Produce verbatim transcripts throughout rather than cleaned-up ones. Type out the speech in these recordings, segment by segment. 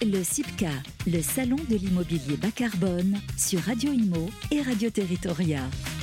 Le CIPCA, le salon de l'immobilier bas carbone sur Radio Imo et Radio Territoria.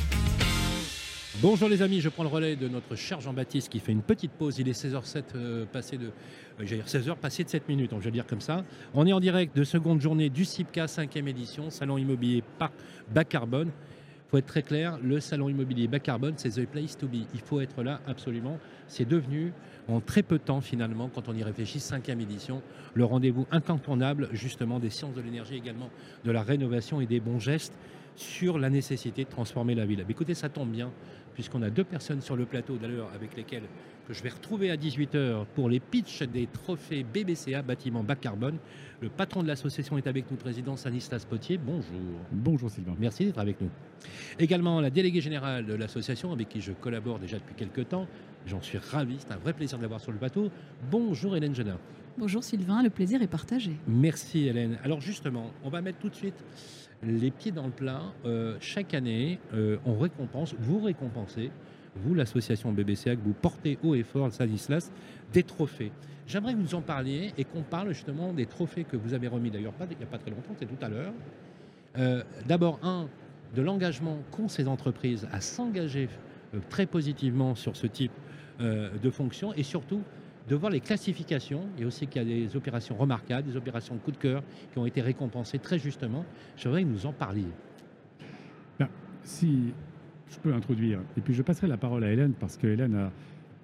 Bonjour les amis, je prends le relais de notre cher Jean-Baptiste qui fait une petite pause. Il est seize heures zéro sept, euh, passé de, euh, j'allais dire seize heures passé de sept minutes, donc je vais dire comme ça. On est en direct de seconde journée du CIPCA, cinquième édition, salon immobilier parc bas carbone. Il faut être très clair, le salon immobilier bas carbone, c'est the place to be. Il faut être là absolument. C'est devenu en très peu de temps finalement, quand on y réfléchit, cinquième édition, le rendez-vous incontournable justement des sciences de l'énergie, également de la rénovation et des bons gestes sur la nécessité de transformer la ville. Mais écoutez, ça tombe bien, puisqu'on a deux personnes sur le plateau d'ailleurs avec lesquelles que je vais retrouver à dix-huit heures pour les pitchs des trophées B B C A, bâtiment bas carbone. Le patron de l'association est avec nous, président Stanislas Potier. Bonjour. Bonjour Sylvain. Merci d'être avec nous. Également la déléguée générale de l'association avec qui je collabore déjà depuis quelques temps. J'en suis ravi, c'est un vrai plaisir de l'avoir sur le plateau. Bonjour Hélène Genin. Bonjour Sylvain, le plaisir est partagé. Merci Hélène. Alors justement, on va mettre tout de suite les pieds dans le plat. Euh, chaque année, euh, on récompense, vous récompensez, vous l'association B B C A, que vous portez haut et fort, Stanislas, des trophées. J'aimerais que vous nous en parliez et qu'on parle justement des trophées que vous avez remis d'ailleurs pas, il n'y a pas très longtemps, c'est tout à l'heure. Euh, D'abord, un, de l'engagement qu'ont ces entreprises à s'engager euh, très positivement sur ce type euh, de fonction et surtout de voir les classifications, et aussi qu'il y a des opérations remarquables, des opérations de coup de cœur qui ont été récompensées très justement. J'aimerais que vous en parliez. Ben, si je peux introduire, et puis je passerai la parole à Hélène, parce que Hélène a,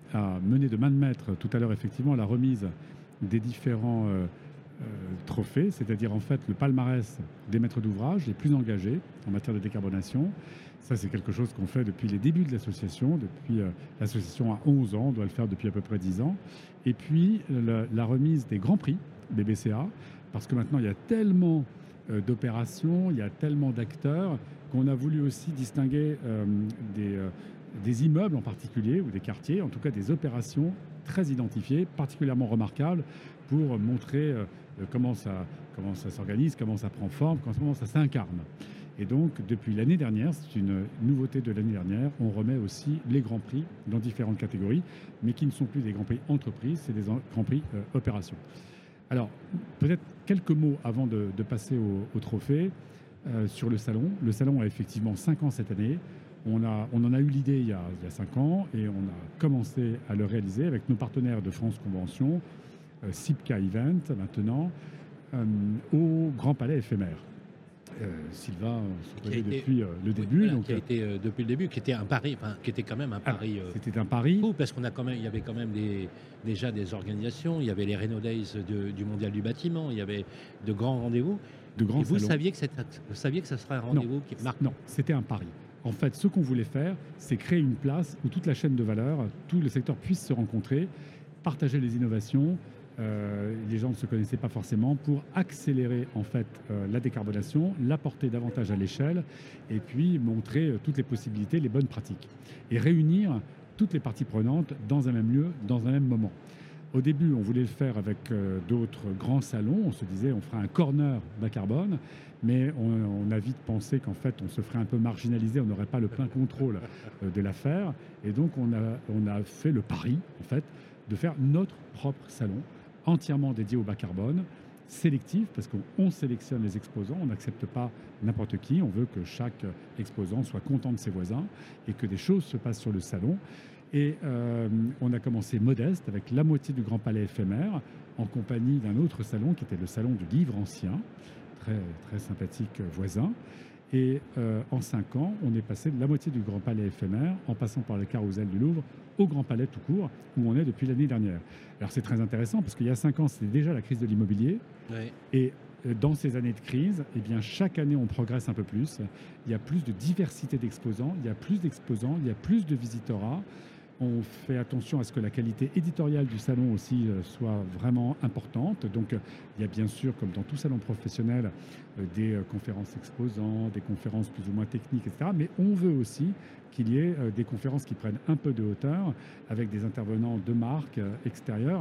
a mené de main de maître tout à l'heure effectivement la remise des différents euh, euh, trophées, c'est-à-dire en fait le palmarès des maîtres d'ouvrage les plus engagés en matière de décarbonation. Ça, c'est quelque chose qu'on fait depuis les débuts de l'association. Depuis euh, l'association a onze ans, on doit le faire depuis à peu près dix ans. Et puis, le, la remise des grands prix B B C A, parce que maintenant, il y a tellement euh, d'opérations, il y a tellement d'acteurs, qu'on a voulu aussi distinguer euh, des, euh, des immeubles en particulier, ou des quartiers, en tout cas des opérations très identifiées, particulièrement remarquables, pour montrer euh, comment ça, comment ça s'organise, comment ça prend forme, comment ça s'incarne. Et donc, depuis l'année dernière, c'est une nouveauté de l'année dernière, on remet aussi les grands prix dans différentes catégories, mais qui ne sont plus des grands prix entreprises, c'est des grands prix euh, opérations. Alors, peut-être quelques mots avant de, de passer au, au trophée euh, sur le salon. Le salon a effectivement cinq ans cette année. On, a, on en a eu l'idée il y a, il y a cinq ans et on a commencé à le réaliser avec nos partenaires de France Convention, euh, CIPCA Event maintenant, euh, au Grand Palais éphémère. Euh, Sylvain se connaît depuis euh, le début. Oui, voilà, donc, qui a été euh, depuis le début, qui était un pari, enfin, qui était quand même un pari. Euh, C'était un pari. Fou, parce qu'on a quand même, il y avait quand même des, déjà des organisations. Il y avait les Reno Days de, du Mondial du bâtiment. Il y avait de grands rendez-vous. De grands Et vous salons. saviez que vous saviez que ça serait un rendez-vous qui marque. Non, c'était un pari. En fait, ce qu'on voulait faire, c'est créer une place où toute la chaîne de valeur, tout le secteur puisse se rencontrer, partager les innovations. Euh, les gens ne se connaissaient pas forcément, pour accélérer en fait euh, la décarbonation, la porter davantage à l'échelle et puis montrer euh, toutes les possibilités, les bonnes pratiques et réunir toutes les parties prenantes dans un même lieu, dans un même moment. Au début, on voulait le faire avec euh, d'autres grands salons. On se disait on fera un corner bas carbone, mais on, on a vite pensé qu'en fait on se ferait un peu marginaliser, on n'aurait pas le plein contrôle euh, de l'affaire. Et donc on a, on a fait le pari en fait de faire notre propre salon, entièrement dédié au bas carbone, sélectif, parce qu'on sélectionne les exposants, on n'accepte pas n'importe qui, on veut que chaque exposant soit content de ses voisins et que des choses se passent sur le salon. Et euh, on a commencé modeste, avec la moitié du Grand Palais éphémère, en compagnie d'un autre salon qui était le salon du livre ancien, très, très sympathique voisin. Et euh, en cinq ans, on est passé de la moitié du Grand Palais éphémère, en passant par le carrousel du Louvre, au Grand Palais tout court, où on est depuis l'année dernière. Alors c'est très intéressant, parce qu'il y a cinq ans, c'était déjà la crise de l'immobilier. Oui. Et euh, dans ces années de crise, eh bien, chaque année, on progresse un peu plus. Il y a plus de diversité d'exposants, il y a plus d'exposants, il y a plus de visiteurs. On fait attention à ce que la qualité éditoriale du salon aussi euh, soit vraiment importante. Donc, euh, il y a bien sûr, comme dans tout salon professionnel, euh, des euh, conférences exposants, des conférences plus ou moins techniques, et cetera. Mais on veut aussi qu'il y ait euh, des conférences qui prennent un peu de hauteur, avec des intervenants de marque euh, extérieures.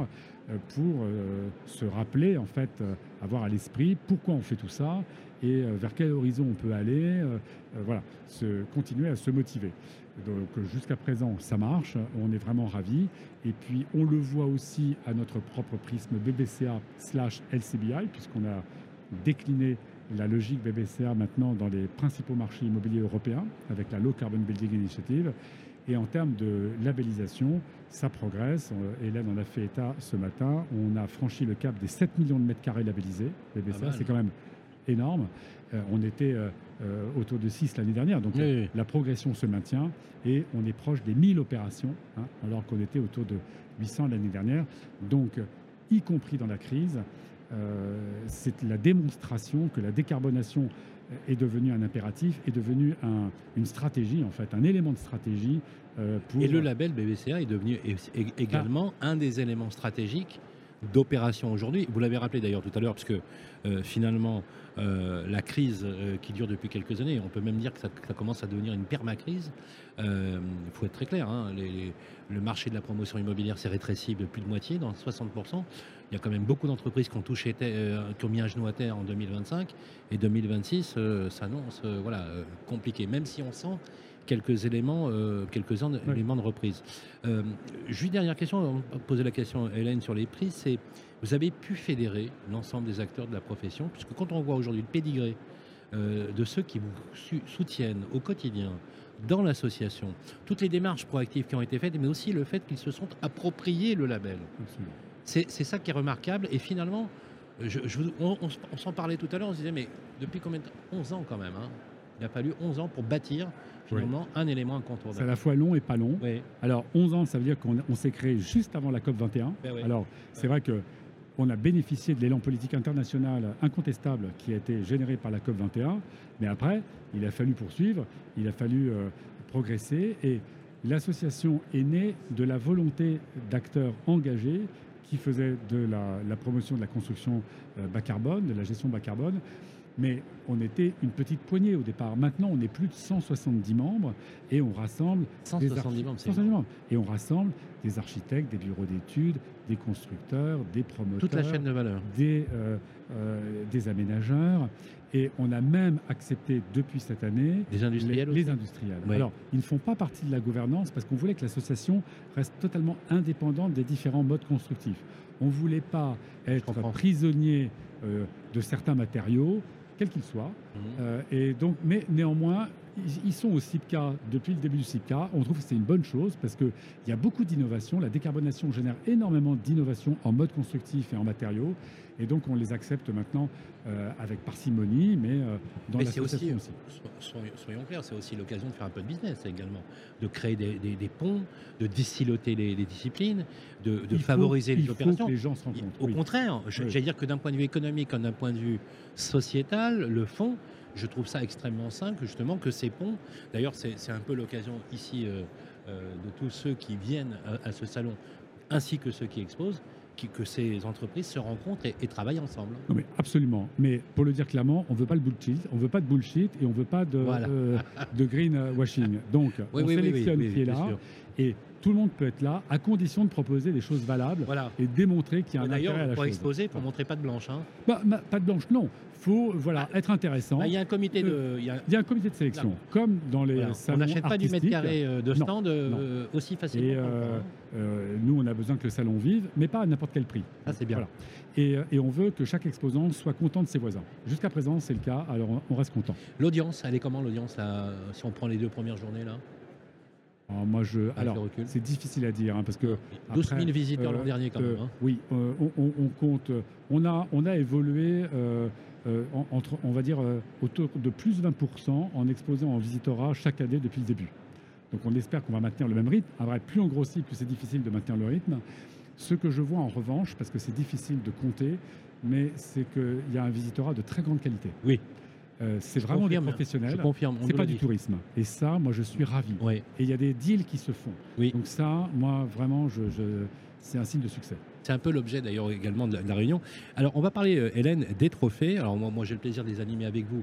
euh, pour euh, se rappeler, en fait, euh, avoir à l'esprit pourquoi on fait tout ça et euh, vers quel horizon on peut aller, euh, euh, voilà, se, continuer à se motiver. Donc jusqu'à présent, ça marche, on est vraiment ravis. Et puis on le voit aussi à notre propre prisme B B C A slash L C B I, puisqu'on a décliné la logique B B C A maintenant dans les principaux marchés immobiliers européens, avec la Low Carbon Building Initiative. Et en termes de labellisation, ça progresse. Hélène en a fait état ce matin. On a franchi le cap des sept millions de mètres carrés labellisés. B B C A, c'est quand même énorme. Euh, on était euh, euh, autour de six l'année dernière. Donc oui, euh, oui. la progression se maintient et on est proche des mille opérations, hein, alors qu'on était autour de huit cents l'année dernière. Donc, euh, y compris dans la crise, euh, c'est la démonstration que la décarbonation est devenue un impératif, est devenue un, une stratégie, en fait, un élément de stratégie euh, pour... Et le label B B C A est devenu é- également ah. un des éléments stratégiques d'opération aujourd'hui. Vous l'avez rappelé d'ailleurs tout à l'heure, parce que euh, finalement, euh, la crise euh, qui dure depuis quelques années, on peut même dire que ça, que ça commence à devenir une permacrise. Il euh, faut être très clair, hein, les, les, le marché de la promotion immobilière s'est rétréci de plus de moitié, dans soixante pour cent. Il y a quand même beaucoup d'entreprises qui ont, touché, euh, qui ont mis un genou à terre en deux mille vingt-cinq, et deux mille vingt-six euh, s'annonce euh, voilà, euh, compliqué, même si on sent quelques éléments, euh, quelques oui. éléments de reprise. Euh, juste dernière question, on va poser la question à Hélène sur les prix, c'est vous avez pu fédérer l'ensemble des acteurs de la profession, puisque quand on voit aujourd'hui le pédigré euh, de ceux qui vous soutiennent au quotidien dans l'association, toutes les démarches proactives qui ont été faites, mais aussi le fait qu'ils se sont appropriés le label. C'est, c'est ça qui est remarquable, et finalement, je, je, on, on, on s'en parlait tout à l'heure, on se disait, mais depuis combien de temps ? onze ans quand même, hein. Il a fallu onze ans pour bâtir finalement oui. un élément incontournable. C'est à la fois long et pas long. Oui. Alors onze ans, ça veut dire qu'on on s'est créé juste avant la COP vingt et un. Ben oui. Alors c'est ouais. vrai qu'on a bénéficié de l'élan politique international incontestable qui a été généré par la COP vingt et un, mais après, il a fallu poursuivre, il a fallu euh, progresser, et l'association est née de la volonté d'acteurs engagés qui faisaient de la, la promotion de la construction euh, bas carbone, de la gestion bas carbone. Mais on était une petite poignée au départ. Maintenant, on est plus de cent soixante-dix membres et on rassemble cent soixante-dix des membres, cent soixante-dix membres. Et on rassemble des architectes, des bureaux d'études, des constructeurs, des promoteurs, toute la chaîne de valeur, des, euh, euh, des aménageurs. Et on a même accepté depuis cette année des industriels les, les industriels. Oui. Alors, ils ne font pas partie de la gouvernance parce qu'on voulait que l'association reste totalement indépendante des différents modes constructifs. On ne voulait pas être prisonnier euh, de certains matériaux, quels qu'ils soient. Mmh. Euh, et donc, mais néanmoins, ils, ils sont au C I P C A depuis le début du C I P C A. On trouve que c'est une bonne chose parce qu'il y a beaucoup d'innovations. La décarbonation génère énormément d'innovations en mode constructif et en matériaux. Et donc, on les accepte maintenant euh, avec parcimonie, mais euh, dans mais l'association aussi. aussi. Soyons, soyons clairs, c'est aussi l'occasion de faire un peu de business également, de créer des, des, des ponts, de dissiloter les, les disciplines, de, de favoriser faut, les il opérations. Faut que les gens se rencontrent. Au oui. contraire, je, oui. j'allais dire que d'un point de vue économique, comme d'un point de vue sociétal, le fonds, je trouve ça extrêmement simple, justement, que ces ponts, d'ailleurs, c'est, c'est un peu l'occasion ici euh, euh, de tous ceux qui viennent à, à ce salon, ainsi que ceux qui exposent, qui, que ces entreprises se rencontrent et, et travaillent ensemble. Non mais absolument. Mais pour le dire clairement, on ne veut pas le bullshit, on ne veut pas de bullshit et on ne veut pas de, voilà. euh, de greenwashing. Donc, oui, on oui, sélectionne oui, oui, qui est là sûr. Et tout le monde peut être là à condition de proposer des choses valables voilà. et démontrer qu'il y a un D'ailleurs, intérêt à la pour chose. exposer, il faut montrer pas de blanche. Hein. Bah, bah, pas de blanche, non. Il faut voilà, être intéressant. Il bah, y a un comité de... Euh, il y a... y a un comité de sélection, non. comme dans les voilà. salons On n'achète pas du mètre carré de stand non, euh, non. aussi facilement. Et euh, euh, nous, on a besoin que le salon vive, mais pas à n'importe quel prix. Ah, c'est bien. Voilà. Et, et on veut que chaque exposant soit content de ses voisins. Jusqu'à présent, c'est le cas, alors on reste content. L'audience, elle est comment l'audience, là, si on prend les deux premières journées là? Alors, moi, je, alors, c'est difficile à dire, hein, parce que... douze mille visiteurs euh, l'an dernier, quand euh, même. Hein. Oui, euh, on, on, on compte... On a, on a évolué, euh, euh, entre, on va dire, euh, autour de plus de vingt pour cent en exposant en visitorat chaque année depuis le début. Donc, on espère qu'on va maintenir le même rythme. En vrai, plus on grossit, plus c'est difficile de maintenir le rythme. Ce que je vois, en revanche, parce que c'est difficile de compter, mais c'est qu'il y a un visitorat de très grande qualité. Oui. Euh, c'est je vraiment confirme, des professionnels. Je confirme. C'est pas du dit. tourisme. Et ça, moi, je suis ravi. Oui. Et il y a des deals qui se font. Oui. Donc ça, moi, vraiment, je, je, c'est un signe de succès. C'est un peu l'objet, d'ailleurs, également de la, de la réunion. Alors, on va parler, euh, Hélène, des trophées. Alors, moi, moi j'ai le plaisir de les animer avec vous,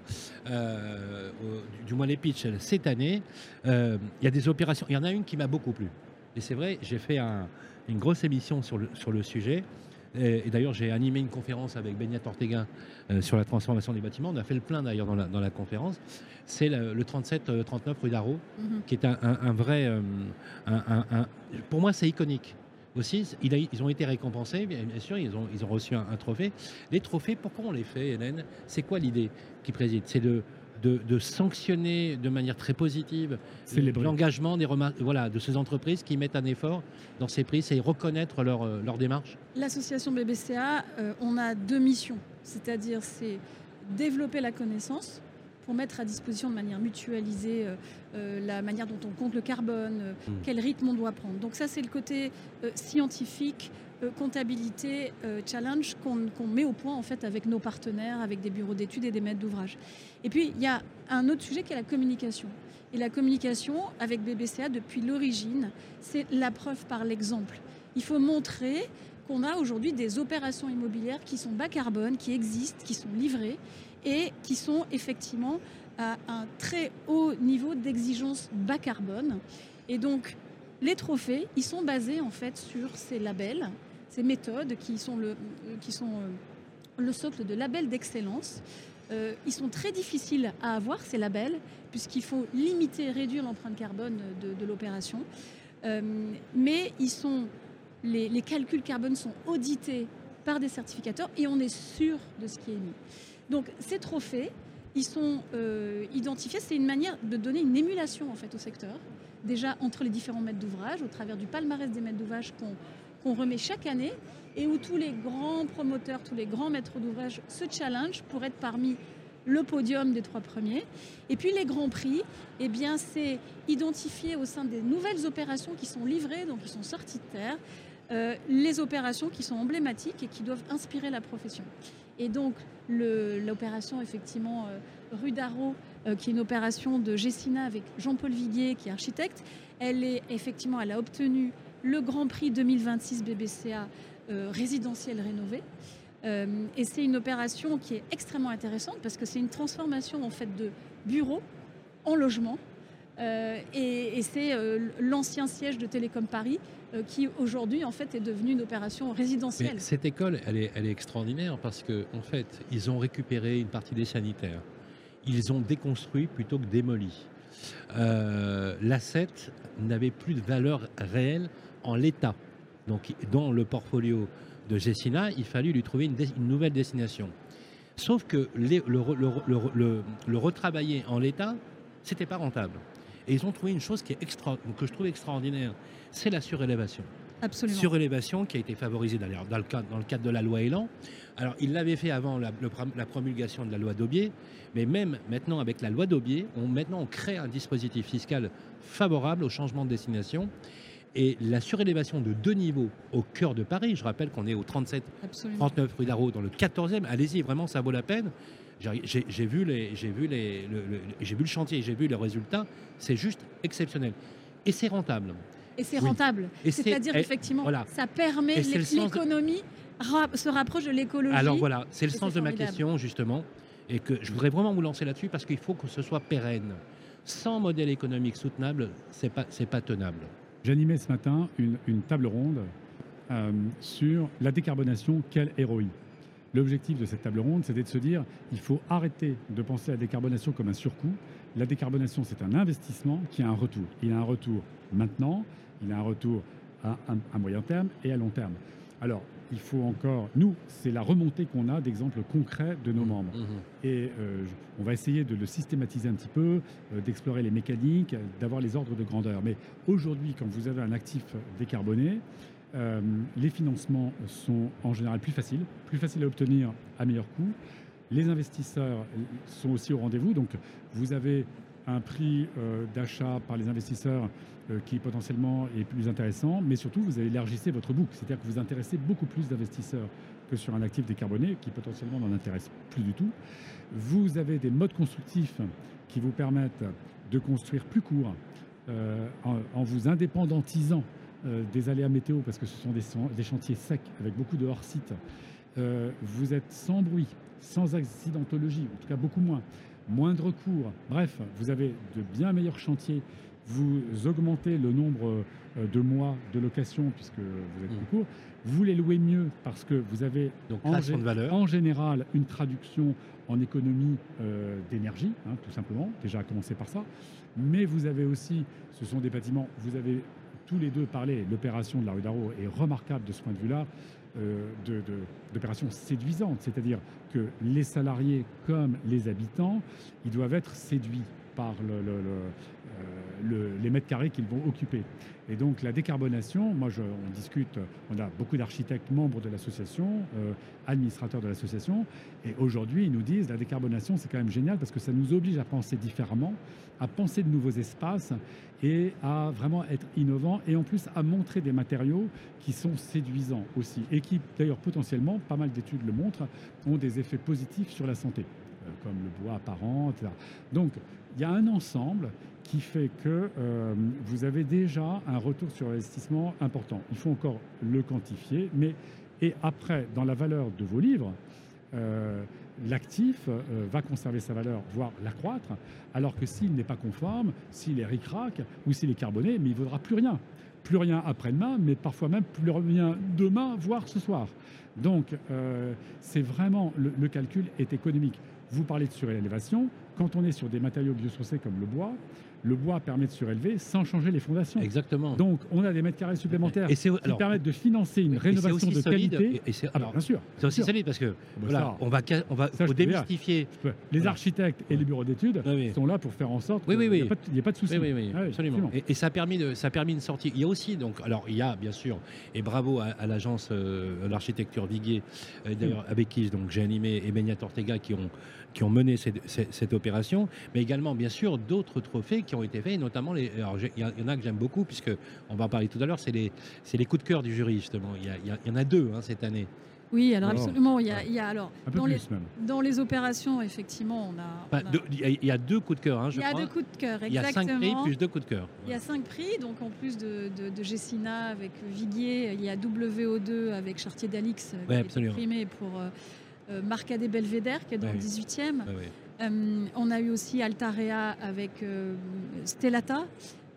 euh, au, du, du moins les pitchs cette année. Euh, il y a des opérations. Il y en a une qui m'a beaucoup plu. Et c'est vrai, j'ai fait un, une grosse émission sur le, sur le sujet. Et, et d'ailleurs, j'ai animé une conférence avec Beñat Ortega euh, sur la transformation des bâtiments. On a fait le plein d'ailleurs dans la, dans la conférence. C'est le, le trente-sept trente-neuf rue d'Arro, mm-hmm. qui est un, un, un vrai... Euh, un, un, un, pour moi, c'est iconique. Aussi, il a, ils ont été récompensés, bien, bien sûr, ils ont, ils ont reçu un, un trophée. Les trophées, pourquoi on les fait, Hélène? C'est quoi l'idée qui préside? C'est de... De, de sanctionner de manière très positive l'engagement des remar- voilà, de ces entreprises qui mettent un effort dans ces prix, c'est reconnaître leur, euh, leur démarche. L'association B B C A, euh, on a deux missions, c'est-à-dire c'est développer la connaissance pour mettre à disposition de manière mutualisée euh, euh, la manière dont on compte le carbone, euh, mmh. quel rythme on doit prendre. Donc ça, c'est le côté euh, scientifique, euh, comptabilité, euh, challenge qu'on, qu'on met au point en fait avec nos partenaires, avec des bureaux d'études et des maîtres d'ouvrage. Et puis, il y a un autre sujet qui est la communication. Et la communication, avec B B C A, depuis l'origine, c'est la preuve par l'exemple. Il faut montrer qu'on a aujourd'hui des opérations immobilières qui sont bas carbone, qui existent, qui sont livrées et qui sont effectivement à un très haut niveau d'exigence bas carbone. Et donc, les trophées, ils sont basés en fait sur ces labels, ces méthodes qui sont le, qui sont le socle de labels d'excellence. Euh, ils sont très difficiles à avoir, ces labels, puisqu'il faut limiter, réduire l'empreinte carbone de, de l'opération. Euh, mais ils sont, les, les calculs carbone sont audités par des certificateurs et on est sûr de ce qui est émis. Donc ces trophées, ils sont euh, identifiés, c'est une manière de donner une émulation en fait, au secteur, déjà entre les différents maîtres d'ouvrage, au travers du palmarès des maîtres d'ouvrage qu'on, qu'on remet chaque année, et où tous les grands promoteurs, tous les grands maîtres d'ouvrage se challenge pour être parmi le podium des trois premiers. Et puis les grands prix, eh bien, c'est identifié au sein des nouvelles opérations qui sont livrées, donc qui sont sorties de terre, euh, les opérations qui sont emblématiques et qui doivent inspirer la profession. Et donc le, l'opération effectivement euh, rue d'Arro, euh, qui est une opération de Gessina avec Jean-Paul Viguier qui est architecte, elle est effectivement, elle a obtenu le Grand Prix deux mille vingt-six B B C A euh, résidentiel rénové. Euh, et c'est une opération qui est extrêmement intéressante parce que c'est une transformation en fait de bureaux en logements. Euh, et, et c'est euh, l'ancien siège de Télécom Paris euh, qui aujourd'hui en fait est devenu une opération résidentielle. Mais cette école, elle est, elle est extraordinaire parce que en fait, ils ont récupéré une partie des sanitaires. Ils ont déconstruit plutôt que démoli. Euh, L'asset n'avait plus de valeur réelle en l'état. Donc, dans le portfolio de Gessina, il fallut lui trouver une, une nouvelle destination. Sauf que les, le, le, le, le, le retravailler en l'état, c'était pas rentable. Et ils ont trouvé une chose qui est extra, que je trouve extraordinaire, c'est la surélévation. Absolument. Surélévation qui a été favorisée dans le cadre, dans le cadre de la loi Elan. Alors, ils l'avaient fait avant la, le, la promulgation de la loi Daubié, mais même maintenant avec la loi Daubié, on, maintenant on crée un dispositif fiscal favorable au changement de destination. Et la surélévation de deux niveaux au cœur de Paris, je rappelle qu'on est au trente-sept trente-neuf rue d'Arro, dans le quatorzième, allez-y, vraiment, ça vaut la peine. J'ai, j'ai, vu, les, j'ai, vu, les, le, le, j'ai vu le chantier, j'ai vu les résultats, c'est juste exceptionnel. Et c'est rentable. Et c'est rentable. Oui. Et c'est-à-dire c'est, qu'effectivement, voilà. ça permet l'é- l'économie de... ra- se rapproche de l'écologie. Alors voilà, c'est le sens c'est de ma question, justement, et que je voudrais vraiment vous lancer là-dessus parce qu'il faut que ce soit pérenne. Sans modèle économique soutenable, c'est pas, c'est pas tenable. J'animais ce matin une, une table ronde euh, sur la décarbonation, quel R O I. L'objectif de cette table ronde, c'était de se dire il faut arrêter de penser à la décarbonation comme un surcoût. La décarbonation, c'est un investissement qui a un retour. Il a un retour maintenant, il a un retour à, à, à moyen terme et à long terme. Alors, il faut encore... Nous, c'est la remontée qu'on a d'exemples concrets de nos membres. Mmh. Et euh, on va essayer de le systématiser un petit peu, euh, d'explorer les mécaniques, d'avoir les ordres de grandeur. Mais aujourd'hui, quand vous avez un actif décarboné, euh, les financements sont en général plus faciles, plus faciles à obtenir à meilleur coût. Les investisseurs sont aussi au rendez-vous. Donc, vous avez un prix euh, d'achat par les investisseurs euh, qui potentiellement est plus intéressant, mais surtout vous élargissez votre boucle, c'est-à-dire que vous intéressez beaucoup plus d'investisseurs que sur un actif décarboné qui potentiellement n'en intéresse plus du tout. Vous avez des modes constructifs qui vous permettent de construire plus court euh, en, en vous indépendantisant euh, des aléas météo parce que ce sont des, des chantiers secs avec beaucoup de hors-site. Euh, vous êtes sans bruit, sans accidentologie, en tout cas beaucoup moins. Moindre cours, bref, vous avez de bien meilleurs chantiers vous augmentez le nombre euh, de mois de location, puisque vous êtes Mmh. plus court, vous les louez mieux parce que vous avez Donc, en, création gé- de valeur. en général une traduction en économie euh, d'énergie, hein, tout simplement, déjà à commencer par ça. Mais vous avez aussi, ce sont des bâtiments, vous avez tous les deux parlé, l'opération de la rue d'Arro est remarquable de ce point de vue-là, euh, de, de- d'opération séduisante, c'est-à-dire que les salariés comme les habitants, ils doivent être séduits par le, le- le- euh, le- les mètres carrés qu'ils vont occuper. Et donc la décarbonation, moi je- on discute, on a beaucoup d'architectes membres de l'association, euh, administrateurs de l'association, et aujourd'hui ils nous disent la décarbonation c'est quand même génial parce que ça nous oblige à penser différemment, à penser de nouveaux espaces et à vraiment être innovants et en plus à montrer des matériaux qui sont séduisants aussi et qui d'ailleurs potentiellement, pas mal d'études le montrent, ont des effets positifs sur la santé, euh, comme le bois apparent, et cetera. Donc il y a un ensemble qui fait que euh, vous avez déjà un retour sur investissement important. Il faut encore le quantifier, mais et après, dans la valeur de vos livres, euh, l'actif euh, va conserver sa valeur, voire l'accroître, alors que s'il n'est pas conforme, s'il est ric-rac ou s'il est carboné, mais il ne vaudra plus rien. Plus rien après-demain, mais parfois même plus rien demain, voire ce soir. Donc, euh, c'est vraiment, le, le calcul est économique. Vous parlez de surélévation. Quand on est sur des matériaux biosourcés comme le bois, le bois permet de surélever sans changer les fondations. Exactement. Donc, on a des mètres carrés supplémentaires Et c'est- qui alors- permettent de financer une Et c'est rénovation aussi de solide, qualité. et- et c'est- Ah bah, alors, bien sûr. C'est aussi bien sûr. solide parce que bah, voilà, ça- on va, ca- on va ça, je faut peux dire. démystifier. Les Voilà. architectes et les bureaux d'études Oui, oui. sont là pour faire en sorte Oui, oui, qu'il oui. n'y ait pas de souci. Oui, oui, oui, Ah oui, absolument. Et, et ça, a permis de, ça a permis une sortie. Il y a aussi, donc, alors il y a bien sûr, et bravo à, à l'agence euh, l'architecture Viguier, euh, d'ailleurs avec qui donc, j'ai animé et Beñat Ortega qui ont, qui ont mené cette, cette- cette opération, mais également bien sûr d'autres trophées qui ont été faits, et notamment, les, alors, j'ai- il y, a- il y en a que j'aime beaucoup, puisque on va en parler tout à l'heure, c'est les, c'est les coups de cœur du jury justement. Il y, a- il y a- il y en a deux hein, cette année. Oui, alors Oh. absolument. Il y a, il y a alors Un peu dans les, plus même. dans les opérations, effectivement, on a. Enfin, on a- deux- il y a- il y, a deux coups de cœur, hein, je il y a crois. deux coups de cœur, Il y a cinq exactement. prix plus deux coups de cœur. Il y a cinq prix, donc en plus de, de, de Gessina avec Viguier, il y a W O deux avec Chartier d'Alix euh, qui Ouais, a été absolument. primé pour euh, euh, Marcadet Belvédère qui est dans Ouais. le dix-huitième. Ouais, ouais. Euh, on a eu aussi Altarea avec euh, Stellata,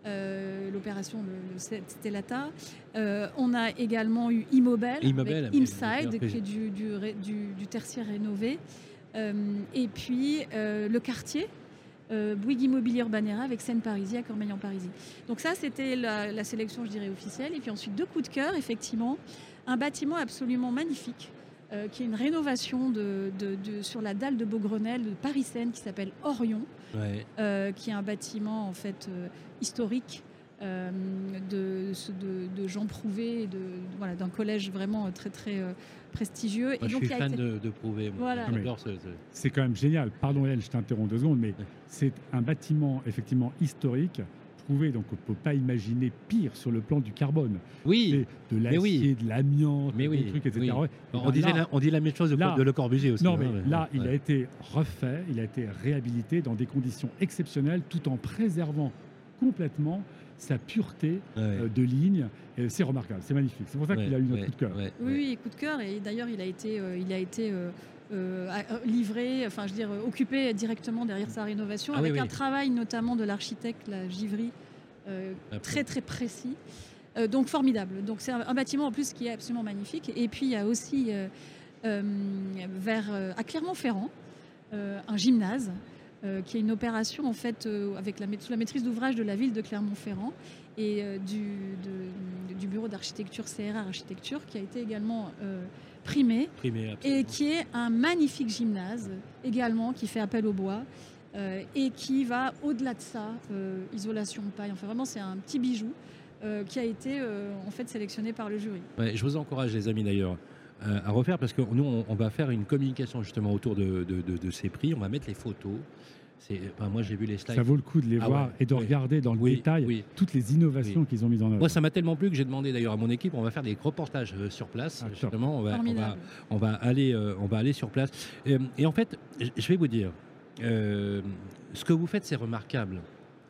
euh, l'opération le, le Stellata. Euh, on a également eu Immobel, Immobel, avec mais- Inside, mais- qui est du, du, ré- du- du tertiaire rénové. Euh, et puis euh, le quartier, euh, Bouygues Immobilier Urbanera avec Seine-Parisis à Cormeilles-en-Parisis. Donc ça, c'était la, la sélection, je dirais, officielle. Et puis ensuite, deux coups de cœur, effectivement. Un bâtiment absolument magnifique, euh, qui est une rénovation de, de- de- sur la dalle de Beaugrenelle de Paris-Seine, qui s'appelle Orion, Ouais. euh, qui est un bâtiment en fait euh, historique euh, de, de, de Jean Prouvé, et de, voilà, d'un collège vraiment très très euh, prestigieux. Moi, je donc, suis il a fan été- de, de Prouvé. moi. Voilà. J'adore ce- ce- C'est quand même génial. Pardon, Hélène, je t'interromps deux secondes, mais Ouais. c'est un bâtiment effectivement historique, prouvé, donc on ne peut pas imaginer pire sur le plan du carbone. Oui, C'est de Mais l'acier, oui. de l'amiante, Mais des oui, trucs, et cetera. oui. Ouais. Et on, ben disait là- la, on dit la même chose de, là- de Le Corbusier aussi. Non, hein, mais ouais. là, il Ouais. a été refait, il a été réhabilité dans des conditions exceptionnelles, tout en préservant complètement sa pureté Ouais. euh, de ligne. Et c'est remarquable, c'est magnifique. C'est pour ça qu'il a eu notre Ouais, coup de cœur. ouais, Oui, ouais. oui, coup de cœur. Et d'ailleurs, il a été, euh, il a été euh, euh, à- euh, livré, enfin, je veux dire, euh, occupé directement derrière sa rénovation, Ah oui, avec oui. un travail notamment de l'architecte, la Givry, euh, Après. très très précis. Euh, donc formidable. Donc c'est un, un bâtiment en plus qui est absolument magnifique. Et puis il y a aussi euh, euh, vers euh, à Clermont-Ferrand euh, un gymnase. euh, qui est une opération en fait euh, avec la, maît- sous la maîtrise d'ouvrage de la ville de Clermont-Ferrand et euh, du, de- du bureau d'architecture C R A Architecture qui a été également euh, primé Primé, absolument. et qui est un magnifique gymnase également qui fait appel au bois euh, et qui va au-delà de ça, euh, isolation de paille, enfin vraiment c'est un petit bijou euh, qui a été euh, en fait sélectionné par le jury. Ouais, je vous encourage, les amis, d'ailleurs, euh, à refaire parce que nous, on, on va faire une communication justement autour de, de- de- de ces prix. On va mettre les photos. C'est, enfin, moi, j'ai vu les slides. Ça vaut le coup de les Ah voir ouais, et de oui. regarder dans le Oui, détail oui. toutes les innovations qu'ils ont mises en œuvre. Moi, ça m'a tellement plu que j'ai demandé d'ailleurs à mon équipe, on va faire des reportages euh, sur place. Ah, top. justement, on va, on va, Formidable. on va aller, euh, on va aller sur place. Euh, et en fait, je je vais vous dire, euh, ce que vous faites, c'est remarquable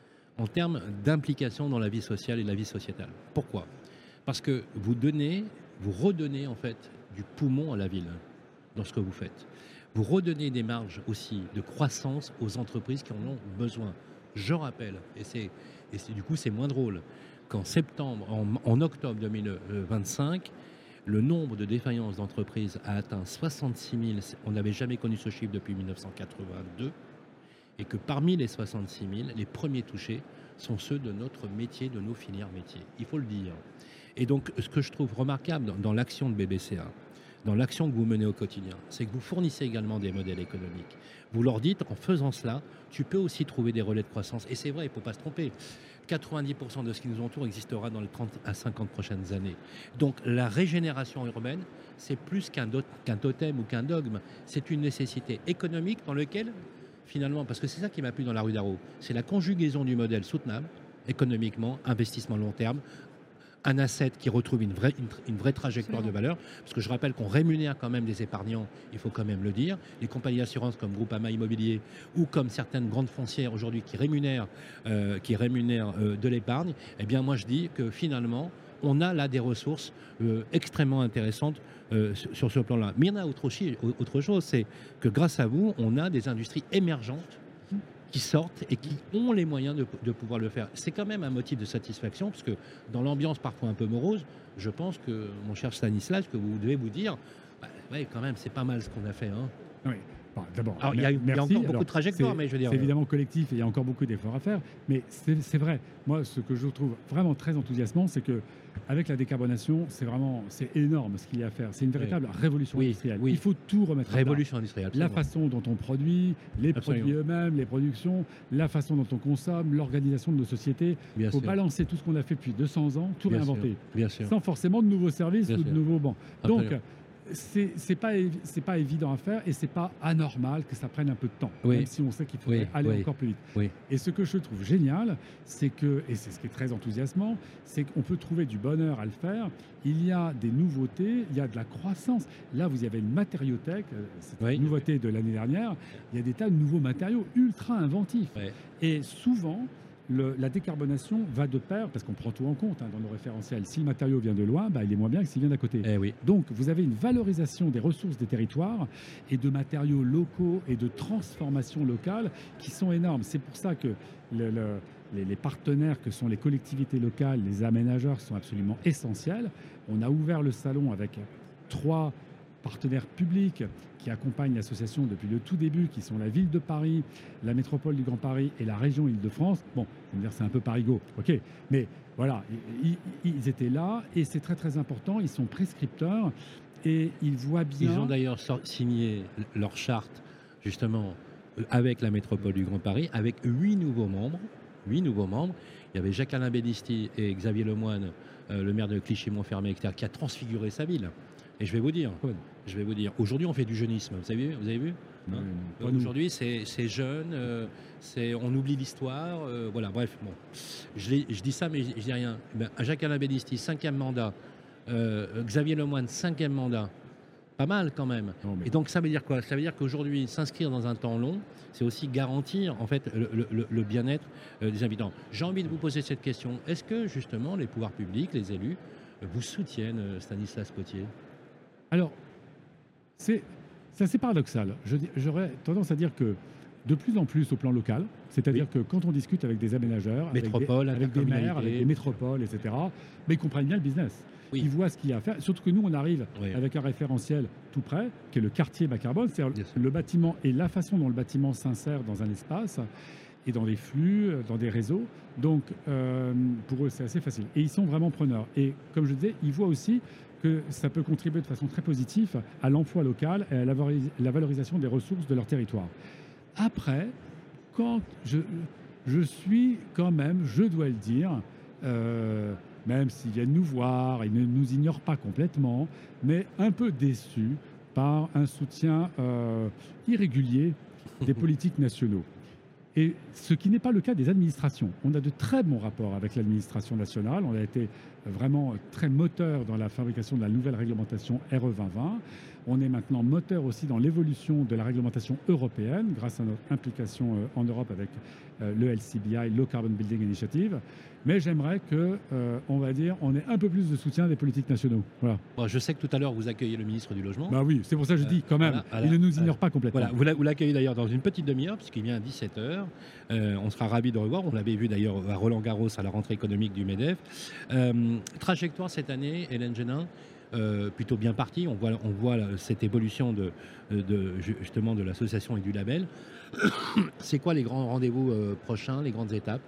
en termes d'implication dans la vie sociale et la vie sociétale. Pourquoi ? Parce que vous donnez, vous redonnez en fait du poumon à la ville dans ce que vous faites. Vous redonnez des marges aussi de croissance aux entreprises qui en ont besoin. Je rappelle, et, c'est, et c'est, du coup c'est moins drôle, qu'en septembre, en, en octobre deux mille vingt-cinq, le nombre de défaillances d'entreprises a atteint soixante-six mille. On n'avait jamais connu ce chiffre depuis mille neuf cent quatre-vingt-deux. Et que parmi les soixante-six mille, les premiers touchés sont ceux de notre métier, de nos filières métiers. Il faut le dire. Et donc, ce que je trouve remarquable dans, dans l'action de B B C A, dans l'action que vous menez au quotidien, c'est que vous fournissez également des modèles économiques. Vous leur dites, en faisant cela, tu peux aussi trouver des relais de croissance. Et c'est vrai, il ne faut pas se tromper. quatre-vingt-dix pour cent de ce qui nous entoure existera dans les trente à cinquante prochaines années. Donc la régénération urbaine, c'est plus qu'un, do- qu'un totem ou qu'un dogme. C'est une nécessité économique dans laquelle, finalement, parce que c'est ça qui m'a plu dans la rue d'Arreau, c'est la conjugaison du modèle soutenable, économiquement, investissement long terme, un asset qui retrouve une vraie, une, une vraie trajectoire de valeur, parce que je rappelle qu'on rémunère quand même des épargnants, il faut quand même le dire, les compagnies d'assurance comme Groupama Immobilier ou comme certaines grandes foncières aujourd'hui qui rémunèrent, euh, qui rémunèrent euh, de l'épargne, eh bien moi je dis que finalement, on a là des ressources euh, extrêmement intéressantes euh, sur, sur ce plan-là. Mais il y en a autre, aussi, autre chose, c'est que grâce à vous, on a des industries émergentes qui sortent et qui ont les moyens de, de pouvoir le faire. C'est quand même un motif de satisfaction, parce que dans l'ambiance parfois un peu morose, je pense que, mon cher Stanislas, que vous devez vous dire, bah, ouais, quand même, c'est pas mal ce qu'on a fait. Hein. Oui. Bon, d'abord, Alors, il y a, il y a encore beaucoup Alors, de trajectoires, mais je veux dire... C'est évidemment collectif et il y a encore beaucoup d'efforts à faire, mais c'est, c'est vrai. Moi, ce que je trouve vraiment très enthousiasmant, c'est que avec la décarbonation, c'est vraiment, c'est énorme ce qu'il y a à faire. C'est une véritable oui. révolution oui. industrielle. Oui. Il faut tout remettre révolution à plat. Industrielle. La façon dont on produit, les absolument. produits eux-mêmes, les productions, la façon dont on consomme, l'organisation de nos sociétés. Il faut sûr. balancer tout ce qu'on a fait depuis deux cents ans, tout Bien réinventer, sûr. Bien sûr. sans forcément de nouveaux services Bien ou sûr. de nouveaux bancs. Donc, absolument. C'est, c'est, pas, c'est pas évident à faire et c'est pas anormal que ça prenne un peu de temps, oui. même si on sait qu'il faut oui. aller oui. encore plus vite. Oui. Et ce que je trouve génial, c'est que, et c'est ce qui est très enthousiasmant, c'est qu'on peut trouver du bonheur à le faire. Il y a des nouveautés, il y a de la croissance. Là, vous avez une matériothèque, c'est oui. une nouveauté de l'année dernière. Il y a des tas de nouveaux matériaux ultra inventifs. Oui. Et souvent, Le, la décarbonation va de pair, parce qu'on prend tout en compte hein, dans nos référentiels. Si le matériau vient de loin, bah, il est moins bien que s'il vient d'à côté. Eh oui. Donc, vous avez une valorisation des ressources des territoires et de matériaux locaux et de transformation locale qui sont énormes. C'est pour ça que le, le, les, les partenaires que sont les collectivités locales, les aménageurs sont absolument essentiels. On a ouvert le salon avec trois partenaires publics qui accompagnent l'association depuis le tout début, qui sont la ville de Paris, la métropole du Grand Paris et la région Île-de-France. Bon, on va dire c'est un peu parigot, ok, mais voilà, ils, ils étaient là et c'est très très important, ils sont prescripteurs et ils voient bien... Ils ont d'ailleurs signé leur charte, justement, avec la métropole du Grand Paris, avec huit nouveaux membres, huit nouveaux membres. Il y avait Jacques-Alain Bellisti et Xavier Lemoine, euh, le maire de Clichy-Montfermeil, et cetera, qui a transfiguré sa ville. Et je vais vous dire, je vais vous dire, aujourd'hui on fait du jeunisme, vous avez vu, vous avez vu hein oui, aujourd'hui c'est, c'est jeune, euh, c'est, on oublie l'histoire, euh, voilà, bref, bon. Je, je dis ça mais je, je dis rien. Ben, Jacques-Alain Bellisti, cinquième mandat, euh, Xavier Lemoine, cinquième mandat, pas mal quand même. Non, mais... Et donc ça veut dire quoi? Ça veut dire qu'aujourd'hui, s'inscrire dans un temps long, c'est aussi garantir en fait le, le, le bien-être euh, des habitants. J'ai envie de vous poser cette question, est-ce que justement les pouvoirs publics, les élus, vous soutiennent, Stanislas Potier? Alors, c'est, c'est assez paradoxal. Je, j'aurais tendance à dire que de plus en plus au plan local, c'est-à-dire oui. que quand on discute avec des aménageurs, Métropole, avec, des, avec des maires, avec des métropoles, et cetera, mais ils comprennent bien le business. Oui. Ils voient ce qu'il y a à faire. Surtout que nous, on arrive oui. avec un référentiel tout près, qui est le quartier bas carbone, c'est-à-dire yes. le bâtiment et la façon dont le bâtiment s'insère dans un espace et dans des flux, dans des réseaux. Donc, euh, pour eux, c'est assez facile. Et ils sont vraiment preneurs. Et comme je disais, ils voient aussi que ça peut contribuer de façon très positive à l'emploi local et à la valorisation des ressources de leur territoire. Après, quand je, je suis quand même, je dois le dire, euh, même s'ils viennent nous voir, ils ne nous ignorent pas complètement, mais un peu déçus par un soutien euh, irrégulier des politiques nationaux. Et ce qui n'est pas le cas des administrations. On a de très bons rapports avec l'administration nationale. On a été vraiment très moteur dans la fabrication de la nouvelle réglementation R E vingt vingt. On est maintenant moteur aussi dans l'évolution de la réglementation européenne grâce à notre implication euh, en Europe avec euh, le L C B I, Low Carbon Building Initiative. Mais j'aimerais que, euh, on va dire, on ait un peu plus de soutien des politiques nationaux. Voilà. Bon, je sais que tout à l'heure, vous accueillez le ministre du Logement. Bah oui, c'est pour ça que je dis quand même, voilà, voilà, il ne nous ignore euh, pas complètement. Voilà, vous la- vous l'accueillez d'ailleurs dans une petite demi-heure, puisqu'il vient à dix-sept heures. Euh, on sera ravis de revoir. On l'avait vu d'ailleurs à Roland-Garros à la rentrée économique du MEDEF. Euh, trajectoire cette année, Hélène Génin, euh, plutôt bien partie. On voit, on voit là, cette évolution de, de, justement de l'association et du label. C'est quoi les grands rendez-vous euh, prochains, les grandes étapes?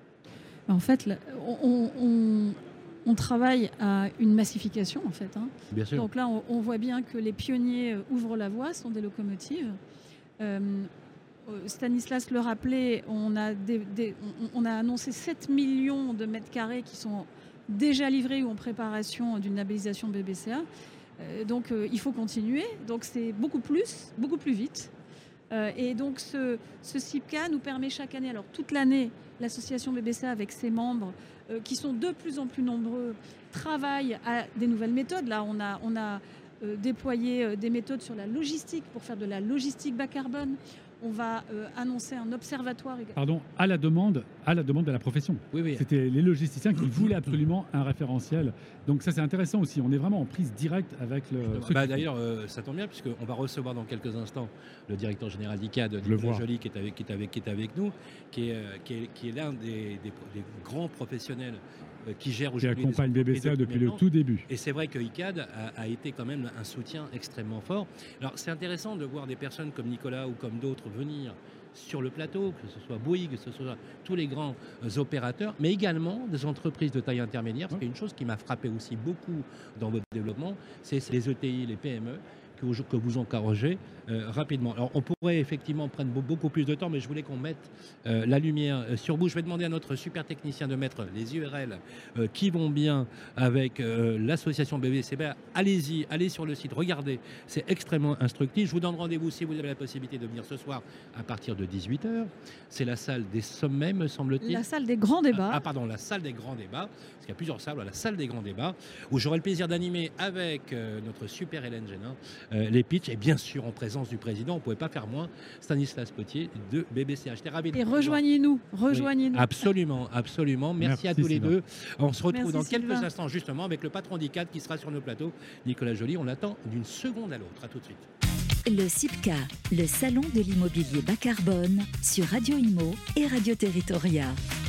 En fait, là, on, on- on travaille à une massification, en fait. hein. Bien sûr. Donc là, on, on voit bien que les pionniers euh, ouvrent la voie, sont des locomotives. Euh, euh, Stanislas le rappelait, on a, des- des- on, on a annoncé sept millions de mètres carrés qui sont déjà livrés ou en préparation d'une labellisation B B C A. Euh, donc euh, il faut continuer. Donc c'est beaucoup plus, beaucoup plus vite. Euh, et donc ce, ce C I P C A nous permet chaque année, alors toute l'année, l'association B B C A avec ses membres, euh, qui sont de plus en plus nombreux, travaille à des nouvelles méthodes. Là, on a, on a euh, déployé euh, des méthodes sur la logistique pour faire de la logistique bas carbone. On va euh, annoncer un observatoire. Pardon, à la demande, à la demande de la profession. Oui, oui. C'était les logisticiens qui voulaient absolument un référentiel. Donc ça, c'est intéressant aussi. On est vraiment en prise directe avec le... ceux Bah, qui- D'ailleurs, euh, ça tombe bien, puisqu'on va recevoir dans quelques instants le directeur général d'I C A D, Je le Nicolas vois. Joly, qui est avec, qui est avec, qui est avec nous, qui est, euh, qui est, qui est l'un des, des- des grands professionnels euh, qui gère qui aujourd'hui accompagne les B B C A entreprises depuis le maintenant. tout début. Et c'est vrai que I C A D a, a été quand même un soutien extrêmement fort. Alors c'est intéressant de voir des personnes comme Nicolas ou comme d'autres venir sur le plateau, que ce soit Bouygues, que ce soit tous les grands euh, opérateurs, mais également des entreprises de taille intermédiaire. Parce qu'il y a une chose qui m'a frappé aussi beaucoup dans votre développement, c'est c'est les E T I, les P M E, que vous, que vous encouragez euh, rapidement. Alors on pourrait effectivement prendre beau- beaucoup plus de temps, mais je voulais qu'on mette euh, la lumière euh, sur vous. Je vais demander à notre super technicien de mettre les U R L euh, qui vont bien avec euh, l'association B B C A. Allez-y, allez sur le site, regardez, c'est extrêmement instructif. Je vous donne rendez-vous si vous avez la possibilité de venir ce soir à partir de dix-huit heures. C'est la salle des sommets, me semble-t-il. La salle des grands débats. Ah, pardon, la salle des grands débats, parce qu'il y a plusieurs salles, la salle des grands débats, où j'aurai le plaisir d'animer avec euh, notre super Hélène Génin euh, les pitchs, et bien sûr en présence du président, on ne pouvait pas faire moins, Stanislas Potier de B B C A. J'étais ravi de Et vous revoir. rejoignez-nous, Oui, rejoignez-nous. absolument, absolument. Merci, Merci, à tous les Sylvain. deux. On se retrouve Merci, dans quelques Sylvain. instants justement avec le patron d'I C A D qui sera sur nos plateaux, Nicolas Joly. On l'attend d'une seconde à l'autre. À tout de suite. Le C I P C A, le salon de l'immobilier bas carbone sur Radio Imo et Radio Territoria.